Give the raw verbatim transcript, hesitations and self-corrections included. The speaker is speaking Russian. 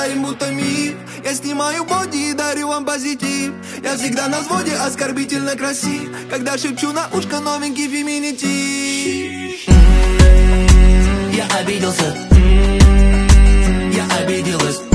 им будто миф. Я снимаю боди и дарю вам позитив. Я всегда на взводе, оскорбительно красив, когда шепчу на ушко новенький феминитив. Я обиделся, я обиделась.